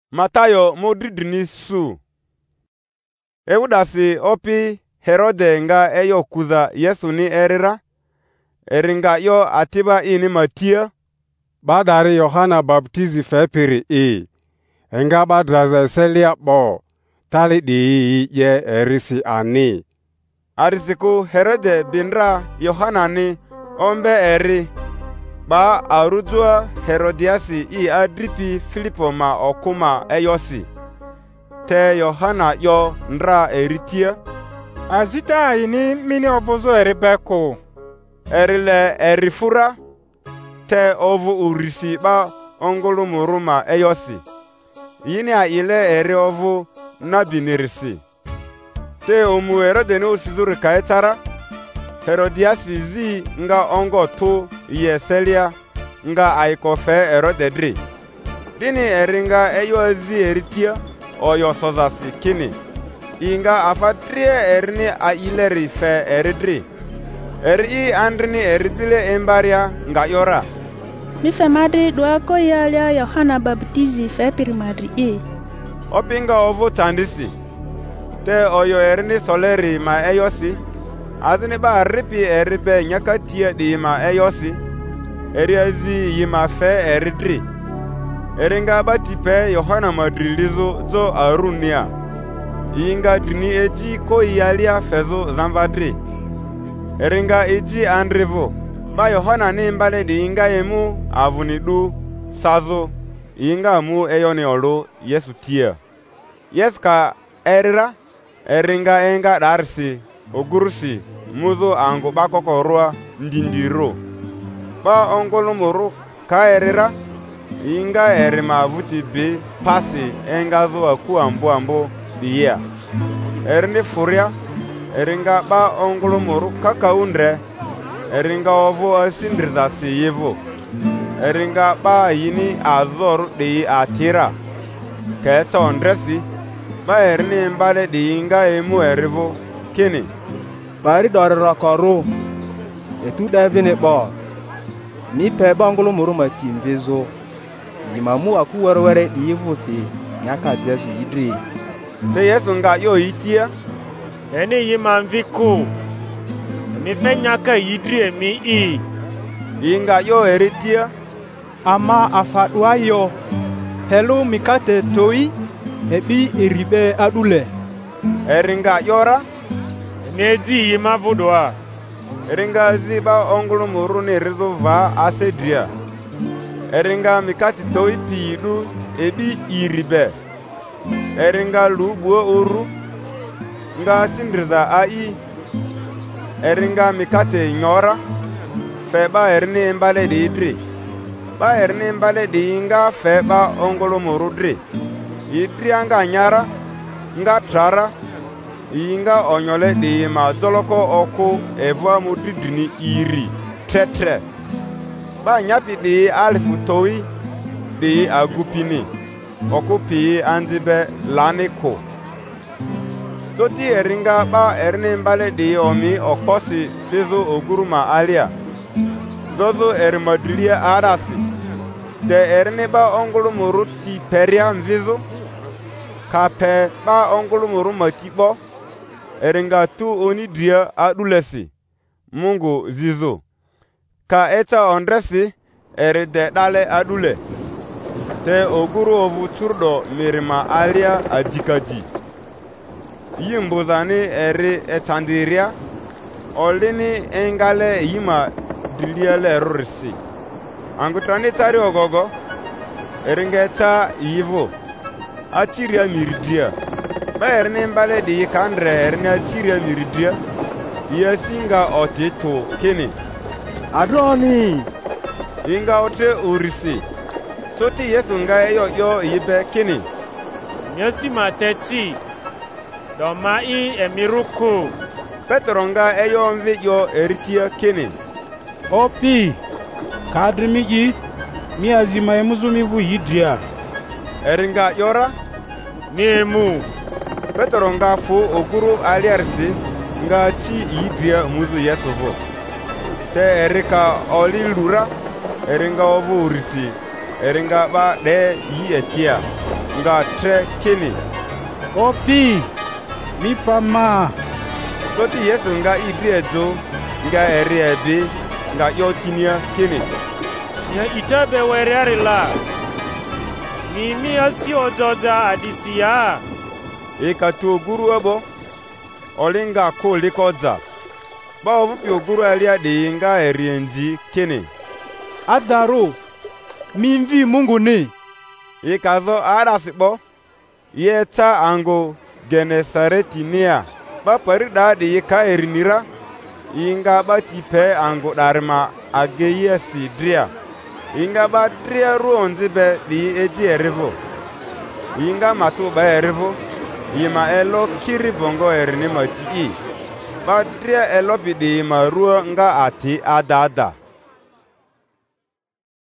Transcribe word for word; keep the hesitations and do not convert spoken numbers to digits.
Matayo modridini su. Eudasi opi Herode nga eyo kuza Yesu ni erira. Eringa yo atiba ini Matia. Badari Yohana baptizi fepiri i. Enga badraza selia bo. Tali di ye erisi ani. Arisiku Herode binra Yohana ni ombe eri. Ba arujua Herodiasi i adripi Filipo ma okuma eyosi. Te Yohana yo ndra eritia. Azita ini mini ovuzo eribeko. Erile erifura. Te ovu urisi ba ongulu muruma eyosi. Yini a ile eri ovu nabinirisi. Te omu Herode ni usizuri kaetara. Herodiasi zi nga ongo tu yeselia nga aikofe Herodedri. Dini eringa eyo zi eritia oyo sozasi kini. Inga afatrie erini a ileri fe eridri. Eri andrini eribile embaria nga yora. Mi fe madri doa ko yalia Yohana baptizi fe pirimadri e. Opinga ovu tandisi. Te oyo erini soleri ma eyosi. Azini ba ripi eribe nyakatia di ma eyosi. Eri azi yima fe eridri. Eringa batipe Yohana madrilizo zo arunia. Inga dini eji ko yalia fezo zamvadri. Eringa eji andrevo. Ba Yohana ni mbale di inga emu avunidu sazo. Inga mu eyoni olu Yesu tia. Yes ka erira. Eringa enga darsi. Ogurusi muzo angu bakoko rua ndindiro. Ba ongolo muru ka erira. Inga erima vuti bi pasi enga zo aku ambu ambu diya. Erini furia. Eringa ba ongolo muru kaka undre. Eringa ovu asindriza si yevo. Eringa ba yini azor di atira. Keta ondresi. Ba erini mbale di inga emu erivo. Kini. Bari dori rokoru. Etu davine bo. Ni pe bangulu muruma kimvizo. Yimamu aku warware di yivusi. Nyaka jesu idri. Te Yesu nga yo itia. Eni yimamviku. Mi fe nyaka yidri emi i. Inga yo eritia. Ama afadwa yo. Hello mikate toi. Ebi iribe adule. Eringa yora. Neji yimavudoa. Eringa ziba ongulu muru ni rizuva asedria. Eringa mikati toi piidu ebi iribe. Eringa lubuo uru. Nga sindriza ai. Eringa mikate nyora. Feba erini mbale di idri. Ba erini mbale di inga feba ongulu muru dri. Idri anga nyara. Nga trara. Inga onyole di ma zoloko oku evwa mudridini iri. Tre tre. Ba nyapi di alifu toi. Di agupini. Oku pi anzibe laniko. Zoti eringa ba erini mbale di omi okosi fizu oguruma alia. Zozo erimadrilia arasi. De erini ba ongulu muruti peria mvizu. Kape ba ongulu muruma tibo. Eringa tu onidria adulesi. Mungu zizo. Ka eta ondresi eride dale adule. Te oguru ovu turdo mirima alia adikadi. Yimbuzani eri etandiria. Olini engale yima diliele rurisi. Angutrani tari ogogo. Eringa eta yivo. Achiria miridria. Ba erini mbale di kandre erini achiria miridria. Yesinga otito kini. Adroni. Inga otre urisi. Soti Yesu nga eyo yo yibe kini. Nyesi matechi. Doma i emiruku. Petro nga eyo mvi yo eritia kini. Opi. Kadri miji. Mi azima emuzu mivu yidria. Eringa yora. Niemu. Petro nga fu oguru aliarsi. Nga chi yidria muzu Yesu vo. Te erika oli lura. Eringa ovu urisi. Eringa ba de yi etia. nga tre kini, Opi, mi pama. soti Yesu nga idri edzo nga eri ebi nga yotinia kini. Ya itabe werari la. Mimi asi ojoja adisia. Ika tu oguru ebo, olinga ko likoza. Ba ovupi oguru elia di nga eri enji kini. Adaro, mimvi Mungu ni. Ika zo arasipo, yeta ango Genesaretinia. Ba parida di ika erinira, inga ba tipe ango darima ageyesi dria. Inga ba dria ruonzi be di eji erivo. Inga matu ba erivo, ima elo kiri bongo erini mati i. Ba dria elo bidi ima ruo nga ati adada.